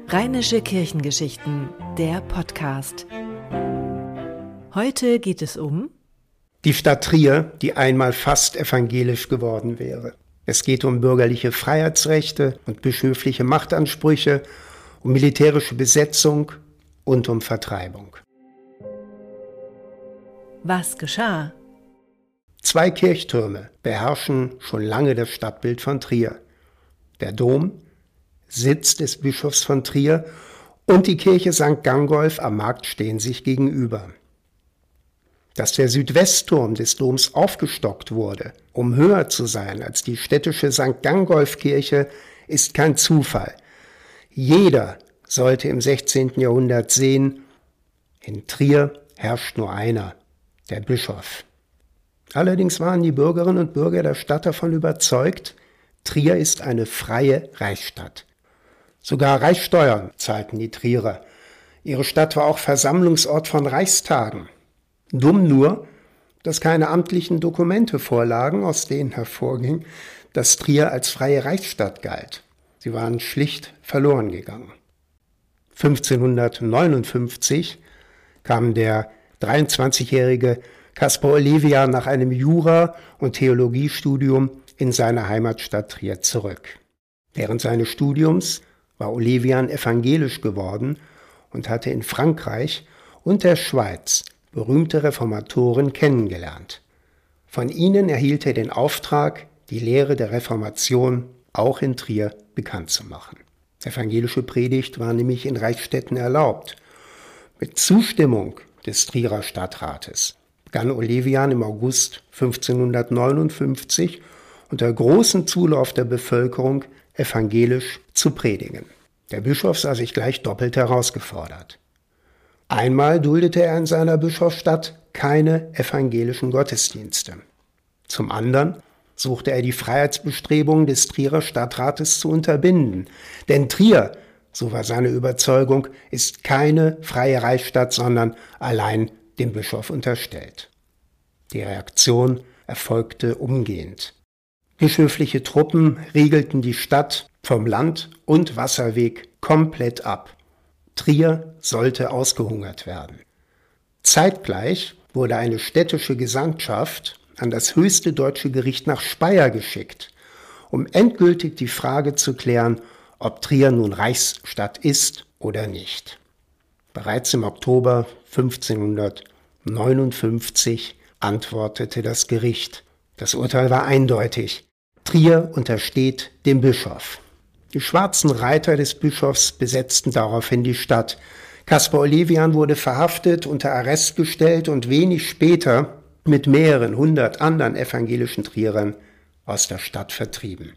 Rheinische Kirchengeschichten, der Podcast. Heute geht es um die Stadt Trier, die einmal fast evangelisch geworden wäre. Es geht um bürgerliche Freiheitsrechte und bischöfliche Machtansprüche, um militärische Besetzung und um Vertreibung. Was geschah? 2 Kirchtürme beherrschen schon lange das Stadtbild von Trier. Der Dom, Sitz des Bischofs von Trier, und die Kirche St. Gangolf am Markt stehen sich gegenüber. Dass der Südwestturm des Doms aufgestockt wurde, um höher zu sein als die städtische St. Gangolf-Kirche, ist kein Zufall. Jeder sollte im 16. Jahrhundert sehen, in Trier herrscht nur einer, der Bischof. Allerdings waren die Bürgerinnen und Bürger der Stadt davon überzeugt, Trier ist eine freie Reichsstadt. Sogar Reichssteuern zahlten die Trierer. Ihre Stadt war auch Versammlungsort von Reichstagen. Dumm nur, dass keine amtlichen Dokumente vorlagen, aus denen hervorging, dass Trier als freie Reichsstadt galt. Sie waren schlicht verloren gegangen. 1559 kam der 23-jährige Caspar Olevian nach einem Jura- und Theologiestudium in seine Heimatstadt Trier zurück. Während seines Studiums war Olevian evangelisch geworden und hatte in Frankreich und der Schweiz berühmte Reformatoren kennengelernt. Von ihnen erhielt er den Auftrag, die Lehre der Reformation auch in Trier bekannt zu machen. Evangelische Predigt war nämlich in Reichsstädten erlaubt. Mit Zustimmung des Trierer Stadtrates begann Olevian im August 1559 unter großem Zulauf der Bevölkerung evangelisch zu predigen. Der Bischof sah sich gleich doppelt herausgefordert. Einmal duldete er in seiner Bischofsstadt keine evangelischen Gottesdienste. Zum anderen suchte er die Freiheitsbestrebungen des Trierer Stadtrates zu unterbinden. Denn Trier, so war seine Überzeugung, ist keine freie Reichsstadt, sondern allein dem Bischof unterstellt. Die Reaktion erfolgte umgehend. Bischöfliche Truppen riegelten die Stadt vom Land- und Wasserweg komplett ab. Trier sollte ausgehungert werden. Zeitgleich wurde eine städtische Gesandtschaft an das höchste deutsche Gericht nach Speyer geschickt, um endgültig die Frage zu klären, ob Trier nun Reichsstadt ist oder nicht. Bereits im Oktober 1559 antwortete das Gericht. Das Urteil war eindeutig. Trier untersteht dem Bischof. Die schwarzen Reiter des Bischofs besetzten daraufhin die Stadt. Caspar Olevian wurde verhaftet, unter Arrest gestellt und wenig später mit mehreren 100 anderen evangelischen Trierern aus der Stadt vertrieben.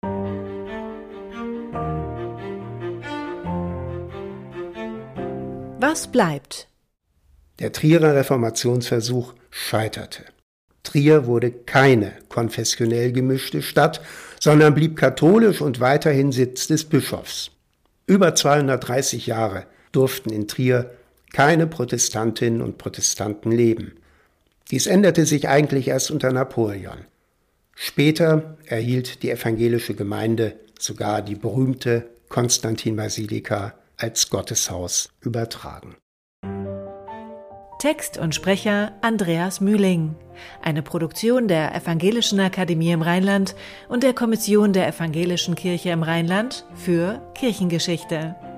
Was bleibt? Der Trierer Reformationsversuch scheiterte. Trier wurde keine konfessionell gemischte Stadt, sondern blieb katholisch und weiterhin Sitz des Bischofs. Über 230 Jahre durften in Trier keine Protestantinnen und Protestanten leben. Dies änderte sich eigentlich erst unter Napoleon. Später erhielt die evangelische Gemeinde sogar die berühmte Konstantin-Basilika als Gotteshaus übertragen. Text und Sprecher Andreas Mühling. Eine Produktion der Evangelischen Akademie im Rheinland und der Kommission der Evangelischen Kirche im Rheinland für Kirchengeschichte.